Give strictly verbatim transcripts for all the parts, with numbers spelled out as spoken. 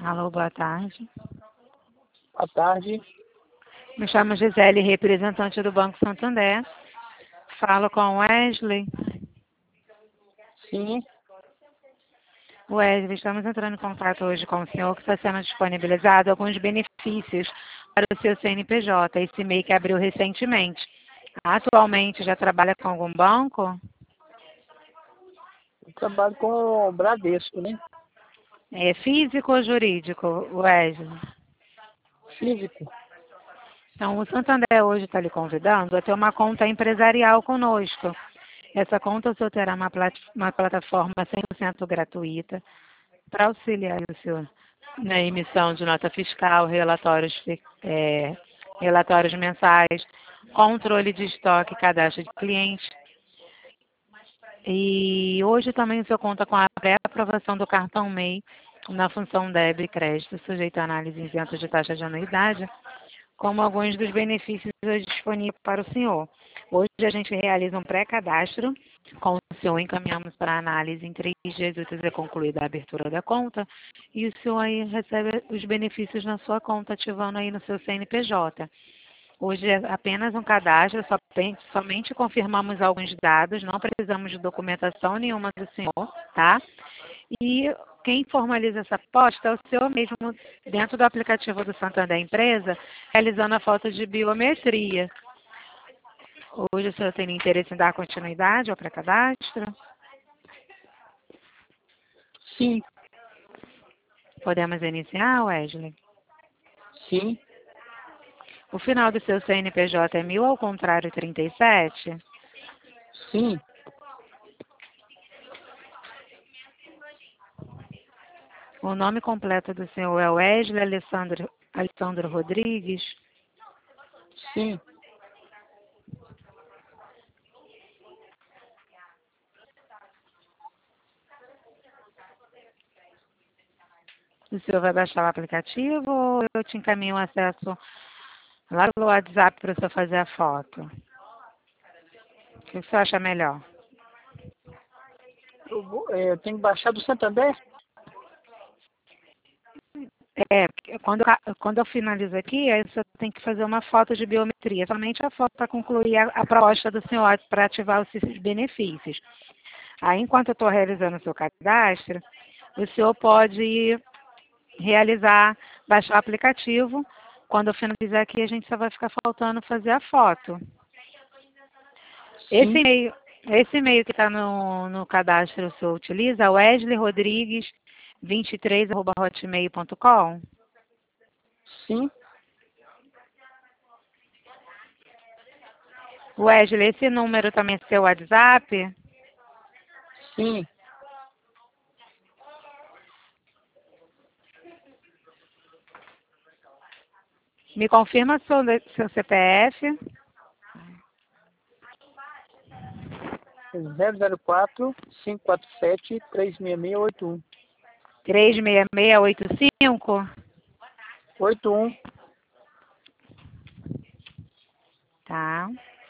Alô, boa tarde. Boa tarde. Me chamo Gisele, representante do Banco Santander. Falo com Wesley. Sim, Wesley, estamos entrando em contato hoje com o senhor que está sendo disponibilizado alguns benefícios para o seu C N P J, esse MEI que abriu recentemente. Atualmente já trabalha com algum banco? eu trabalho com o Bradesco, né? É físico ou jurídico, Wesley? Físico. Então, o Santander hoje está lhe convidando a ter uma conta empresarial conosco. Essa conta o senhor terá uma, plat uma plataforma cem por cento gratuita para auxiliar o senhor na emissão de nota fiscal, relatórios, fi- é, relatórios mensais, controle de estoque e cadastro de cliente. E hoje também o senhor conta com a pré-aprovação do cartão MEI na função débito e crédito, sujeito a análise isenta de taxa de anuidade, como alguns dos benefícios disponíveis para o senhor. Hoje a gente realiza um pré-cadastro com o senhor, encaminhamos para análise em três dias úteis é concluída a abertura da conta e o senhor aí recebe os benefícios na sua conta, ativando aí no seu C N P J. Hoje é apenas um cadastro, somente, somente confirmamos alguns dados, não precisamos de documentação nenhuma do senhor, tá? E quem formaliza essa aposta é o senhor mesmo, dentro do aplicativo do Santander Empresa, realizando a foto de biometria. Hoje o senhor tem interesse em dar continuidade ao pré-cadastro? Sim, Podemos iniciar, Wesley? sim, O final do seu C N P J é mil ao contrário trinta e sete? sim. O nome completo do senhor é Wesley Alessandro, Alessandro Rodrigues? Sim, O senhor vai baixar o aplicativo ou eu te encaminho o acesso lá pelo WhatsApp para o senhor fazer a foto? O que o senhor acha melhor? eu, vou, é, eu tenho que baixar do Santander? É, porque quando, eu- quando eu finalizo aqui, aí você tem que fazer uma foto de biometria, somente a foto para concluir a, a proposta do senhor para ativar os benefícios. Aí, enquanto eu estou realizando o seu cadastro, o senhor pode realizar, baixar o aplicativo. Quando eu finalizar aqui, a gente só vai ficar faltando fazer a foto. Esse Sim, e-mail, esse e-mail que está no, no cadastro, o senhor utiliza, wesley rodrigues vinte e três arroba hotmail ponto com? sim, Wesley, esse número também é seu WhatsApp? sim. Me confirma seu, seu C P F. zero zero quatro, cinco quatro sete, três seis seis oito um. três seis seis oito cinco. oito um. Tá.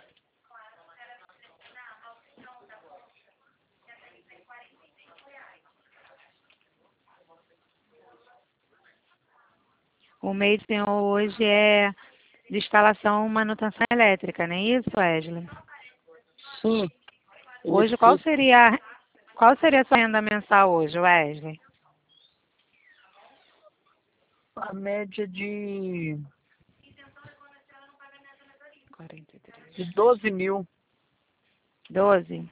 O mês do senhor hoje é de instalação e manutenção elétrica, não é isso, Wesley? Sim, Hoje, qual eletricista. seria, qual seria a sua renda mensal hoje, Wesley? A média de, quarenta e três. de doze mil. doze?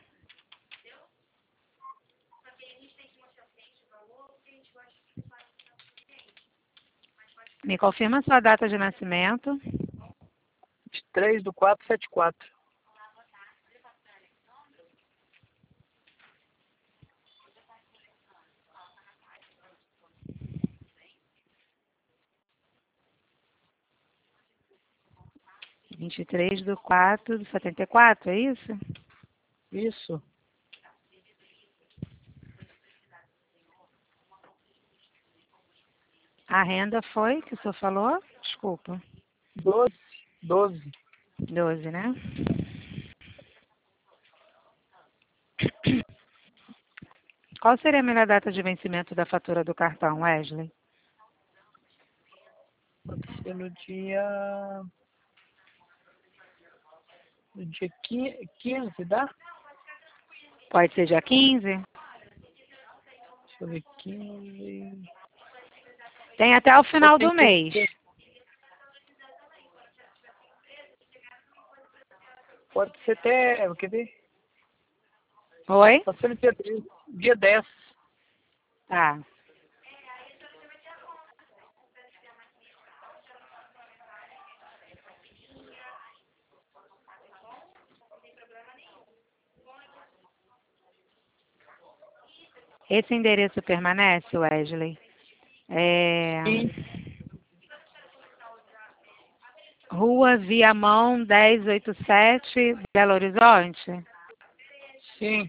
Me confirma sua data de nascimento. De três do quatro sete quatro. vinte e três do quatro de setenta e quatro, é isso? Isso. A renda foi, que o senhor falou? Desculpa. doze. doze. doze, né? Qual seria a melhor data de vencimento da fatura do cartão, Wesley? ser no dia... No dia quinze, dá? Pode ser dia quinze? Deixa eu ver, quinze... Tem até o final tem do que mês. ser- Pode ser até... Quer ver? Oi? Pode ser no dia dez. Dia dez. Tá. Esse endereço permanece, Wesley? É... Sim, Rua Viamão dez oitenta e sete, Belo Horizonte? sim.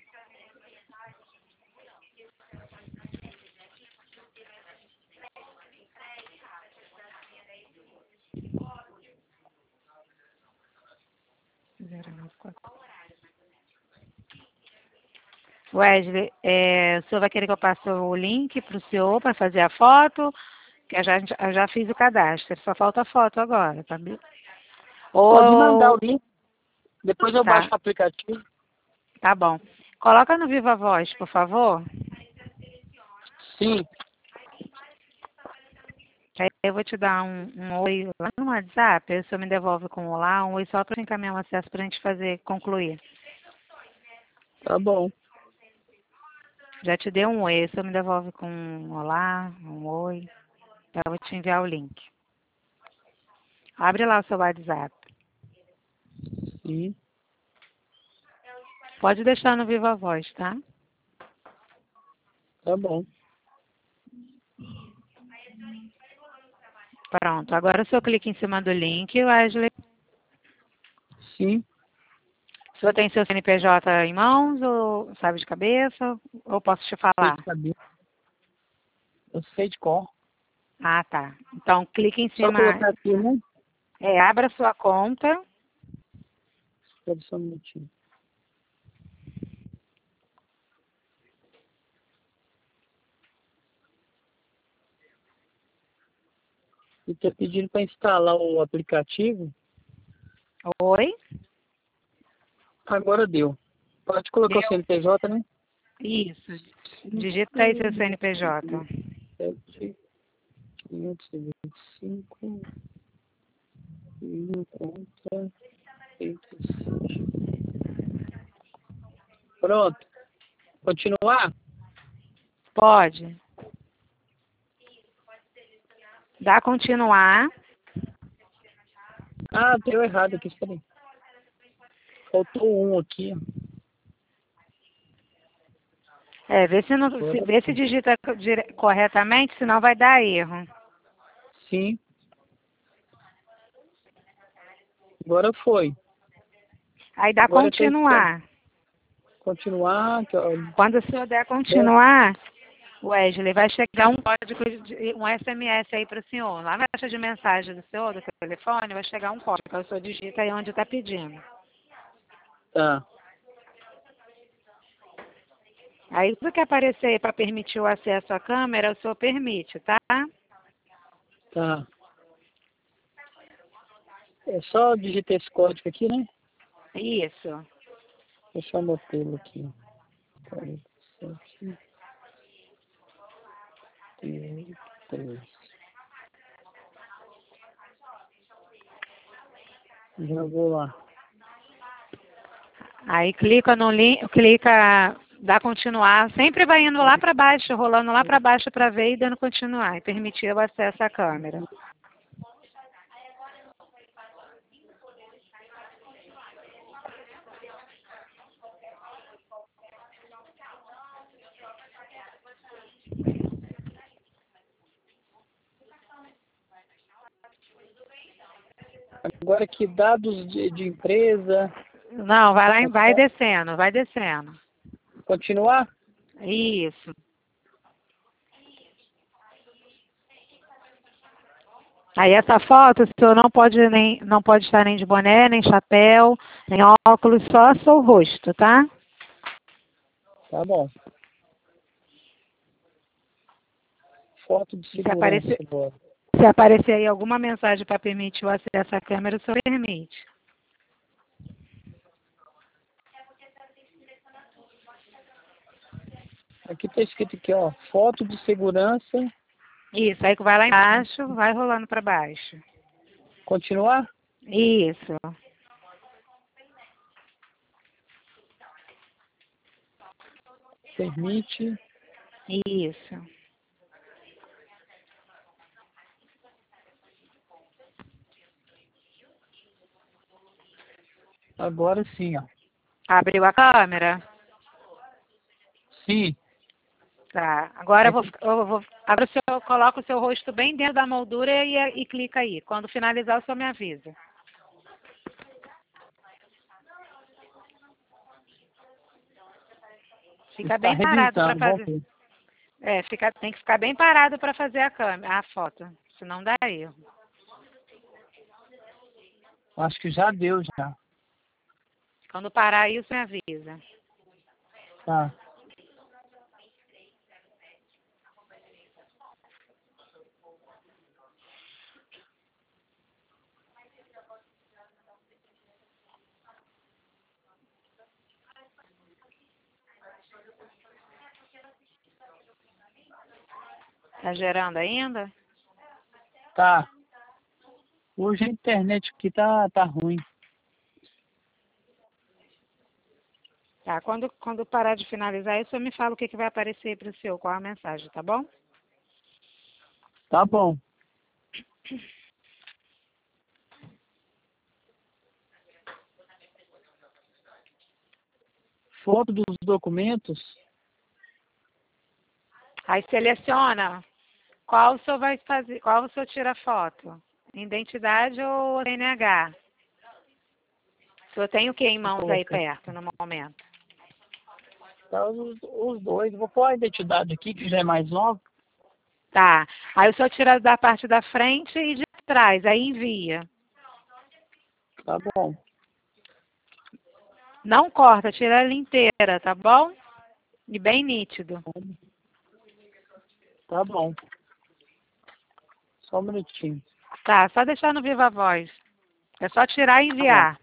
Wesley, é, o senhor vai querer que eu passe o link para o senhor para fazer a foto? Que eu já, eu já fiz o cadastro, só falta a foto agora, tá bem? Pode mandar o Ou, link. Depois eu baixo tá, o aplicativo. tá bom. Coloca no Viva Voz, por favor. Sim, Aí eu vou te dar um, um oi lá no WhatsApp, aí o senhor me devolve com um olá, um oi só para encaminhar o acesso para a gente fazer, concluir. tá bom. Já te dei um oi, aí o senhor me devolve com um olá, um oi. Eu vou te enviar o link. Abre lá o seu WhatsApp. Sim, Pode deixar no Viva Voz, tá? tá bom. Pronto. Agora o senhor clica em cima do link, Wesley. Sim, O senhor tem seu C N P J em mãos ou sabe de cabeça? Ou posso te sei falar? de cabeça. Eu sei de cor. Ah, tá. Então clique em Só cima. colocar aqui, né? É, abra sua conta. Espera só um minutinho. E tá pedindo para instalar o aplicativo. Oi? Agora deu. Pode colocar o Deu? C N P J, né? Isso. Digita aí seu C N P J. sete, quinhentos e vinte e cinco, mil contra, trinta e sete. Pronto. Continuar? Pode. Dá continuar. Ah, deu errado aqui, espera aí. Faltou um aqui. É, vê se, não, se, Agora vê se digita dire- corretamente, senão vai dar erro. sim. Agora foi. Aí dá Agora tem que continuar. continuar. Aqui, ó. Quando o senhor der É, continuar, Wesley, vai chegar um código, de, um S M S aí para o senhor. Lá na caixa de mensagem do senhor, do telefone, vai chegar um código. Aí o senhor digita aí onde está pedindo. tá, Aí tudo que aparecer aí para permitir o acesso à câmera, o senhor permite, tá? tá. É só digitar esse código aqui, né? Isso. Deixa eu anotá-lo aqui. quarenta e sete, trinta e três. Já vou lá. Aí clica no link, clica, dá continuar, sempre vai indo lá para baixo, rolando lá para baixo para ver e dando continuar e permitir o acesso à câmera. Agora que dados de, de empresa. Não, vai lá, em- vai Até descendo, vai descendo. continuar? Isso. Aí essa foto, o senhor não pode nem, não pode estar nem de boné, nem chapéu, nem óculos, só seu rosto, tá? Tá bom. Foto de Se segurança aparecer, agora. Se aparecer aí alguma mensagem para permitir o acesso à câmera, o senhor permite. Aqui está escrito aqui, ó, foto de segurança. Isso, aí que vai lá embaixo, vai rolando para baixo. Continuar? Isso. Permite. Isso. Agora sim, ó. Abriu a câmera? Sim. Tá. Agora eu vou, eu vou abra o seu, coloca o seu rosto bem dentro da moldura e, e clica aí. Quando finalizar, o senhor me avisa. Fica Está bem parado para revisando, fazer. vamos ver. É, fica, tem que ficar bem parado para fazer a câmera, a foto. Senão dá erro. Acho que já deu, já. Quando parar aí, o senhor me avisa. Tá. Tá gerando ainda? Tá. Hoje a internet aqui tá, tá ruim. Tá. Quando, quando parar de finalizar, aí o senhor me fala o que, que vai aparecer para o senhor, qual a mensagem, tá bom? Tá bom. Foto dos documentos. Aí seleciona qual o senhor vai fazer, qual o senhor tira foto? Identidade ou C N H? O senhor tem o que em mãos aí perto no momento? Tá, os, os dois. Vou pôr a identidade aqui, que já é mais nova. Tá. Aí o senhor tira da parte da frente e de trás, aí envia. Tá bom. Não corta, tira ela inteira, tá bom? E bem nítido. Tá bom. Só um minutinho. Tá, só deixar no Viva Voz. É só tirar e Tá enviar.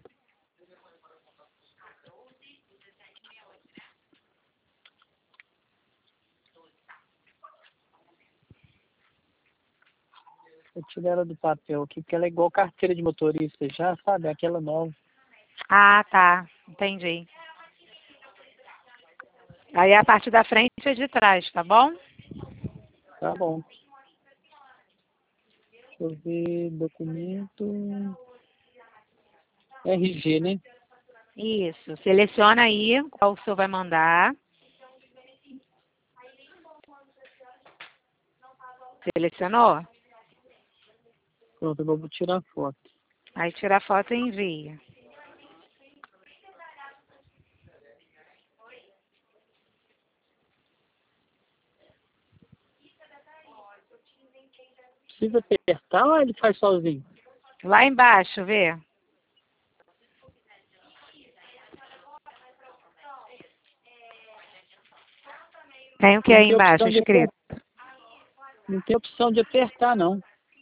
Eu tirei ela do papel aqui, porque ela é igual carteira de motorista já, sabe? Aquela nova. Ah, tá. Entendi. Aí a parte da frente e de trás, tá bom? Tá bom. Deixa eu ver. Documento. R G, né? Isso. Seleciona aí qual o senhor vai mandar. Selecionou? Pronto, eu vou tirar foto. Aí tira a foto e envia. Precisa apertar ou ele faz sozinho? Lá embaixo, vê. Tem o que Não aí tem embaixo opção de escrito? apertar. Não tem opção de apertar, não.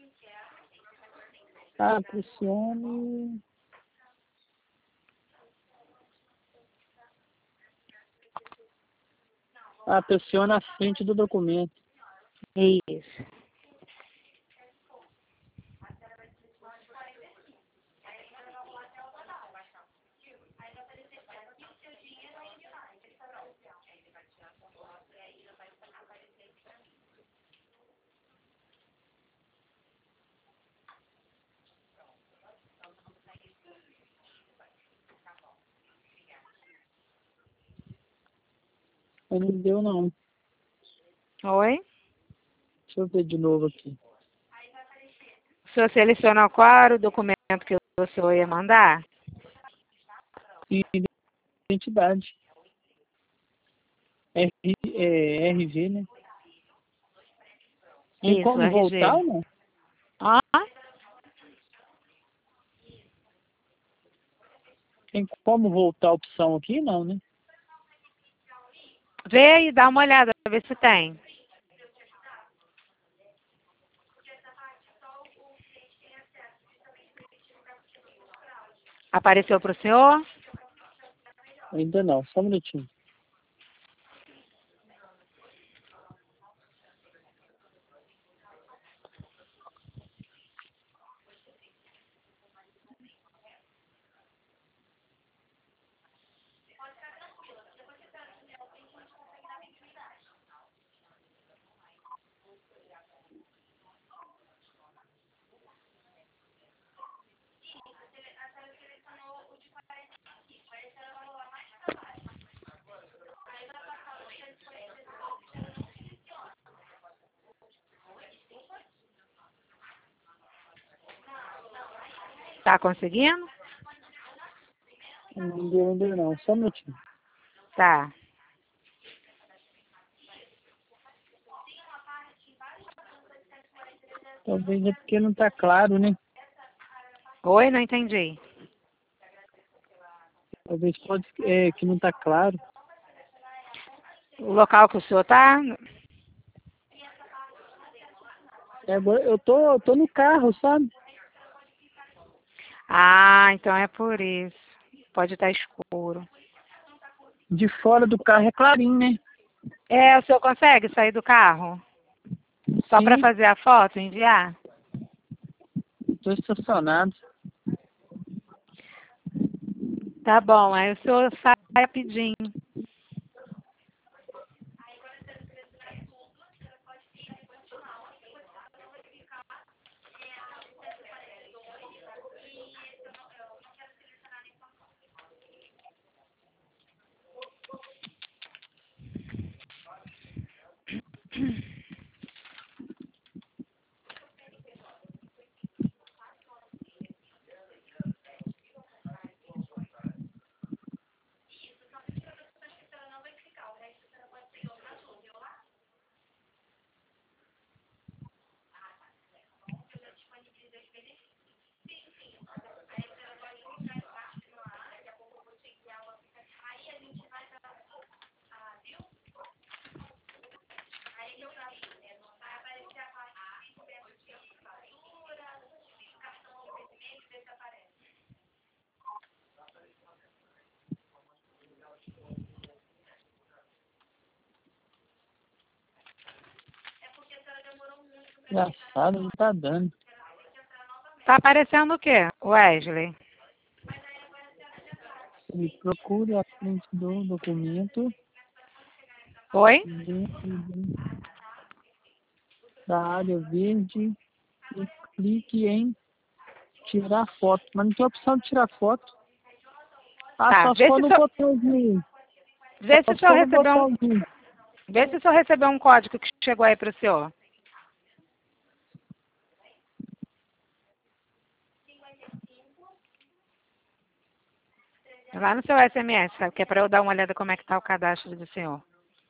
Ah, pressione. Ah, pressiona a frente do documento. Isso. Mas não deu, não. Oi? Deixa eu ver de novo aqui. O senhor selecionou qual era o documento que o senhor ia mandar? Identidade. R, é, R G, né? Tem Isso, como voltar R G. ou não? Ah, Tem como voltar a opção aqui? Não, né? vê aí, dá uma olhada pra ver se tem. Apareceu para o senhor? Ainda não, só um minutinho. Tá conseguindo? Não deu ainda não, só um minutinho. Tá. Talvez é porque não tá claro, né? Oi, não entendi. Talvez pode é que não tá claro. O local que o senhor tá? É, agora eu tô, eu tô no carro, sabe? Ah, então é por isso. Pode estar escuro. De fora do carro é clarinho, né? É, o senhor consegue sair do carro? Só para Sim, fazer a foto e enviar? tô estacionado. Tá bom, aí o senhor sai rapidinho. Engraçado, não tá dando. Tá aparecendo o quê, Wesley? Ele procura a frente do documento Oi? dentro do- da área verde e clique em tirar foto. Mas não tem opção de tirar foto. Ah, Tá, só se vê for se o no senhor, botãozinho. vê se Só o se senhor for no recebeu um, botãozinho. vê se o senhor recebeu um código que chegou aí pro senhor. Lá no seu S M S, sabe? Que é para eu dar uma olhada como é que tá o cadastro do senhor.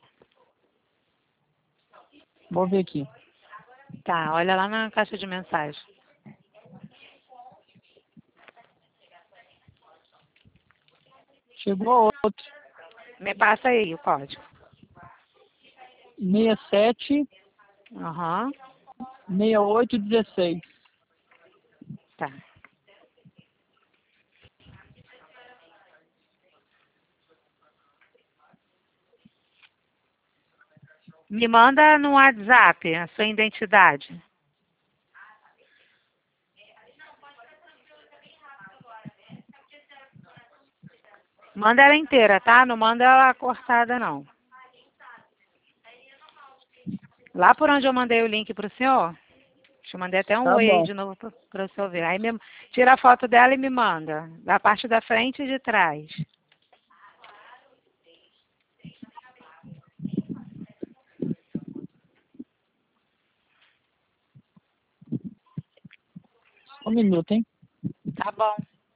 Vou ver aqui. Tá, olha lá na caixa de mensagem. Chegou outro. Me passa aí o código. seis sete Aham, seis oito um seis. tá. Me manda no WhatsApp a sua identidade. Manda ela inteira, tá? Não manda ela cortada, não. Lá por onde eu mandei o link pro senhor, te mandei até um Tá oi aí bom. de novo para o senhor ver. Aí me, tira a foto dela e me manda. Da parte da frente e de trás. Só um minuto, hein? Tá bom.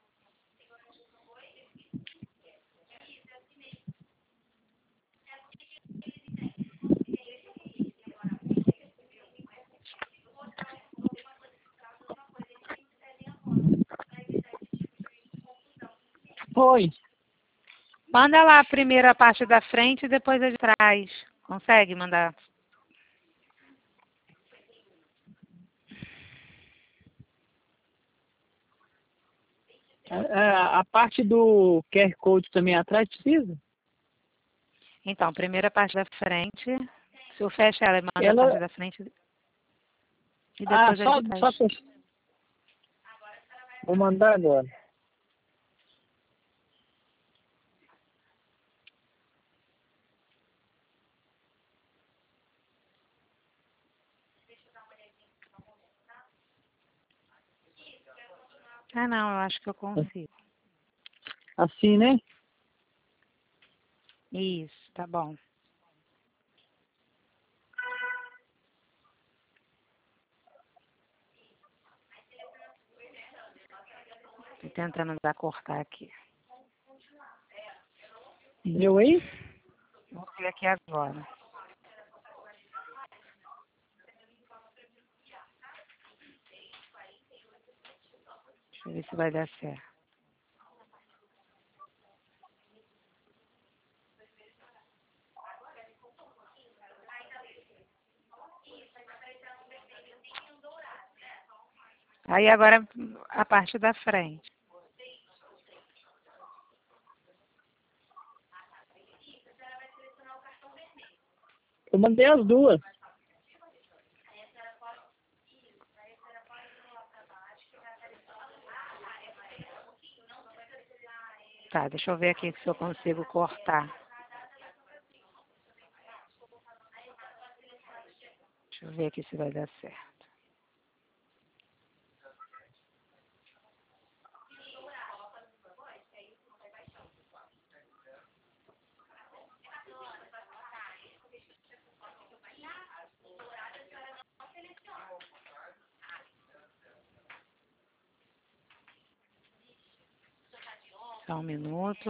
Foi. Manda lá a primeira parte da frente e depois a de trás. Consegue mandar? A, a parte do Q R Code também atrás precisa? Então, primeira parte da frente. Se eu fecho ela, manda Ela... a parte da frente e Ah, depois a só, de trás. só fech... Vou mandar agora. Ah, não, eu acho que eu consigo. Assim, né? Isso, tá bom. Tô tentando dar cortar aqui. Deu aí? Vou ver aqui agora. Deixa eu ver se vai dar certo. Aí agora a parte da frente. Eu mandei as duas. Tá, deixa eu ver aqui se eu consigo cortar. Deixa eu ver aqui se vai dar certo. Só um minuto.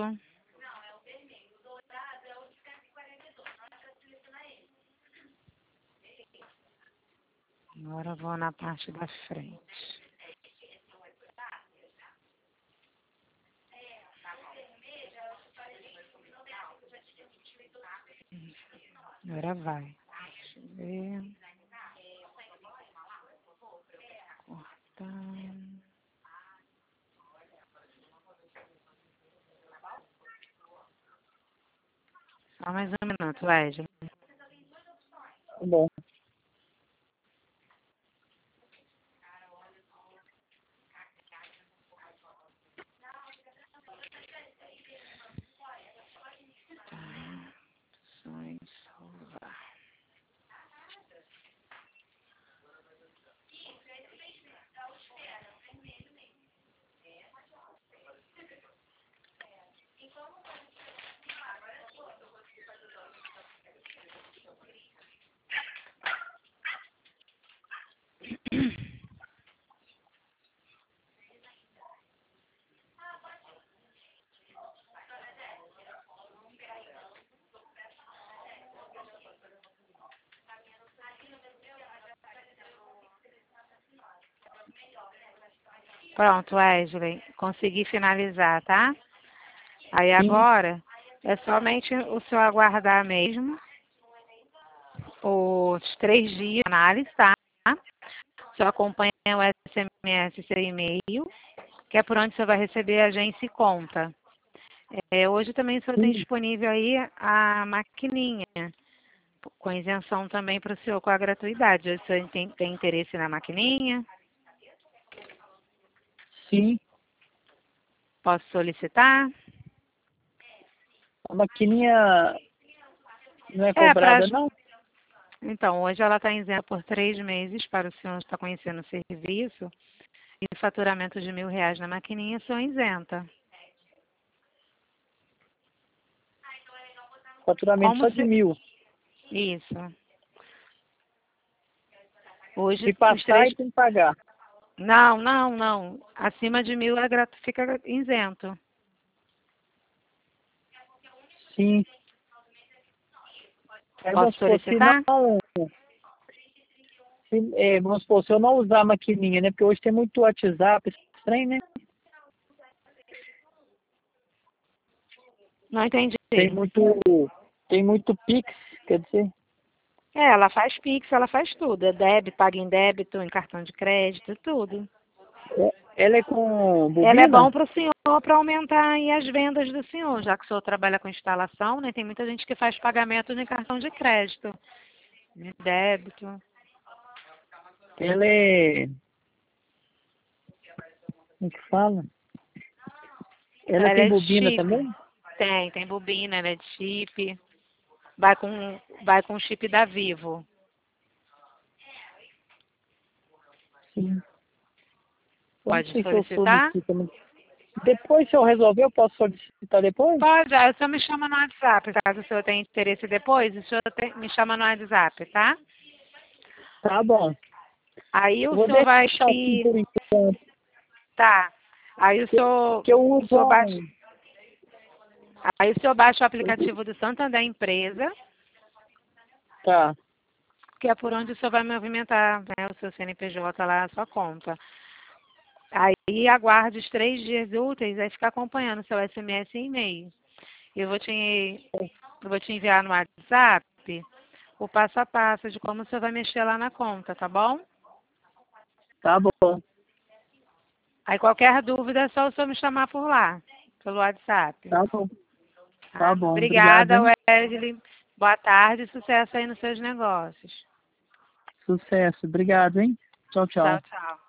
Agora eu vou na parte da frente. Agora vai. Deixa eu ver. Cortar. Só mais um minuto, Wesley. Tá bom. Opções, salvar. Pronto, Wesley. Consegui finalizar, tá? Aí Sim. agora é somente o senhor aguardar mesmo os três dias de análise, tá? O senhor acompanha o S M S e seu e-mail, que é por onde o senhor vai receber a agência e conta. É, hoje também o senhor tem Sim. disponível aí a maquininha, com isenção também para o senhor, com a gratuidade. O senhor tem, tem interesse na maquininha? Sim. Posso solicitar? A maquininha não é É, para... cobrada, não? Então, hoje ela está isenta por três meses para o senhor estar conhecendo o serviço e faturamento de mil reais na maquininha, o senhor isenta. Faturamento Como só de se... mil. Isso. Hoje Se os passar, três... aí tem que pagar. Não, não, não. Acima de mil é gratu... fica isento. Sim. Aí Posso vamos supor, se solicitar? não... Se, é, vamos supor, se eu não usar a maquininha, né? Porque hoje tem muito WhatsApp, esse trem, né? Não entendi. Tem muito... Tem muito Pix, quer dizer... É, ela faz Pix, ela faz tudo. É débito, paga em débito, em cartão de crédito, tudo. Ela é com bobina? Ela é bom para o senhor para aumentar aí as vendas do senhor, já que o senhor trabalha com instalação, né? Tem muita gente que faz pagamento em cartão de crédito, de débito. Ela é... Como que fala? Ela, Ela tem é de bobina chip. também? Tem, tem bobina, ela é de chip. Vai com, vai com o chip da Vivo. Sim. Eu não Pode sei se eu solicitar? solicito. Mas... Depois, se eu resolver, eu posso solicitar depois? Pode, aí o senhor me chama no WhatsApp, caso o senhor tenha interesse depois, o senhor tem- me chama no WhatsApp, tá? Tá bom. Aí o Vou senhor vai... deixar assim por enquanto. Tá. Aí o Que, senhor, que eu o uso senhor baixa, um... aí o senhor baixa o aplicativo do Santander Empresa, Tá, que é por onde o senhor vai movimentar, né, o seu C N P J lá, a sua conta. Aí aguarde os três dias úteis, aí fica acompanhando seu S M S e e-mail. Eu vou te, eu vou te enviar no WhatsApp o passo a passo de como o senhor vai mexer lá na conta, tá bom? tá bom. Aí qualquer dúvida é só o senhor me chamar por lá, pelo WhatsApp. Tá bom. Tá? Tá bom. Obrigado, Obrigada, hein? Wesley. Boa tarde e sucesso aí nos seus negócios. Sucesso. Obrigado, hein? Tchau, tchau. Tchau, tchau.